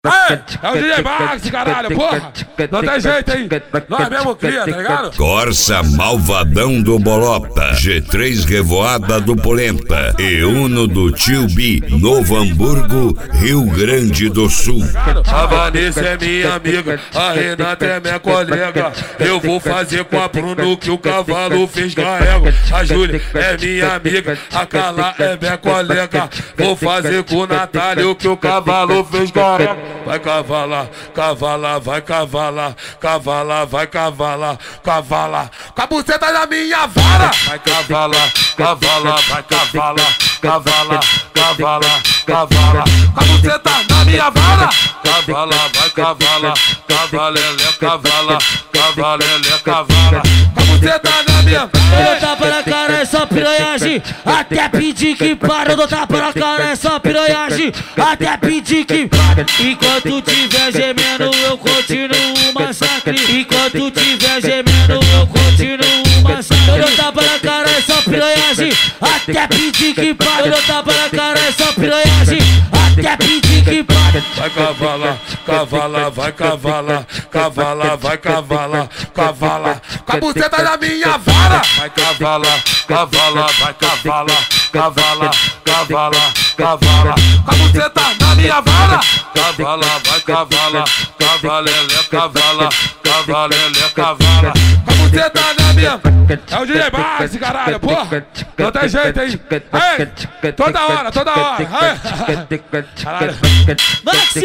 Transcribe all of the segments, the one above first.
É o DJ Max, caralho, porra! Não tem jeito, hein? Nós mesmo cria, tá ligado? Corsa Malvadão do Bolota, G3 Revoada do Polenta e Uno do Tio B, Novo Hamburgo, Rio Grande do Sul. A Vanessa é minha amiga, a Renata é minha colega. Eu vou fazer com a Bruno que o cavalo fez carrego. A Júlia é minha amiga, a Carla é minha colega. Vou fazer com o Natália que o cavalo fez carrego. Vai cavalar, cavalar, vai cavalar, cavalar, vai cavalar, cavalar. Com a buceta da minha vara. Vai cavalar, cavalar, vai cavalar, cavalar, cavalar, cavalar. Com a buceta da minha vara. Cavalar, vai cavalar, cavalele, cavala, cavalele, cavala. Com a buceta da minha vara. Eu tapa na cara, é só piranhagem. Até pedir que para. Eu dou tapa na cara, é só piranhagem. Até pedir que para. Enquanto tiver gemendo, eu continuo o massacre. Enquanto tiver gemendo, eu continuo o massacre. Eu dou tapa na cara, é só piranhagem. Até pedir que para. Eu dou tapa na cara, é só piranhagem. Até pedir que para. Vai cavalar, cavalar, vai cavalar, cavalar, vai cavalar, cavalar. Com a buceta da minha vara. Vai cavalar, cavalar, vai cavalar, cavalar, cavalar, cavalar. Com a buceta da minha vara. Cavalar, vai cavalar, cavalele, cavala, cavalele, cavala. Com a buceta da minha vara. É o DJ Max, caralho, porra! Não tem jeito, hein? Ei, toda hora, toda hora! Caralho! Maxi!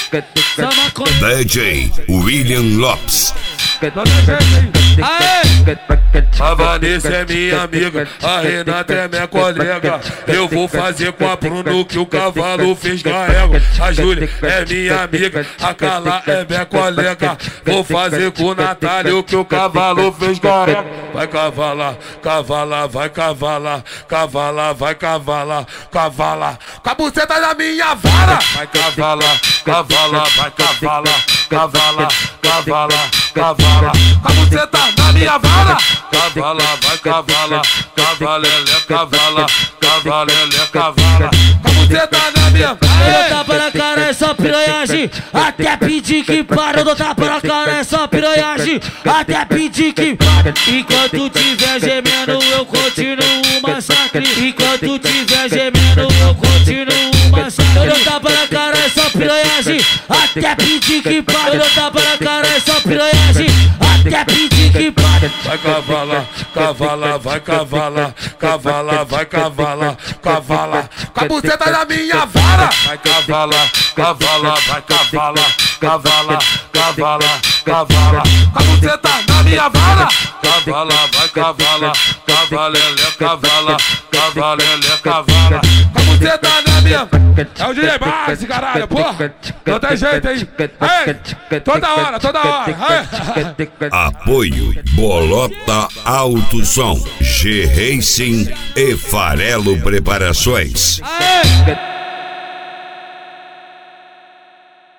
DJ William Lopes. Não tem jeito, hein? Aê! A Vanessa é minha amiga, a Renata é minha colega. Eu vou fazer com a Bruno que o cavalo fez carrego. A Júlia é minha amiga, a Carla é minha colega. Vou fazer com o Natália que o cavalo fez carrego. Vai cavalar, cavalar, vai cavalar, cavalar, vai cavalar, cavalar. Com a buceta da minha vara. Vai cavalar, cavalar, vai cavalar, cavalar, cavalar, cavalar. Com a buceta da minha vara. Cavalar, vai cavalar, cavalele, cavala, cavalele, cavala. Com a buceta da minha vara. Eu dou tapa na cara, é só piranhagem. Até pedir que para. Eu dou tapa na cara, é só piranhagem. Até pedir que para. Enquanto tiver gemendo, eu continuo o massacre. Enquanto tiver gemendo, eu continuo o massacre. Eu dou tapa na cara, é só piranhagem. Até pedir que para. Eu dou tapa na cara, é só piranhagem. Até pedir que para. Vai cavalar, cavalar, vai cavalar, cavalar, vai cavalar, cavalar. Com a buceta da minha vara. Vai cavalar, cavalar, vai cavalar, cavalar, cavalar, cavalar. Com a buceta da minha vara. Cavalar, vai cavalar, cavalele, cavala, cavalele, cavala. Com a buceta da minha vara. É o DJ Max, caralho, porra! Não tem jeito, hein? Ei, toda hora, toda hora! Apoio Bolota Alto Som, G Racing e Farelo Preparações. Aê!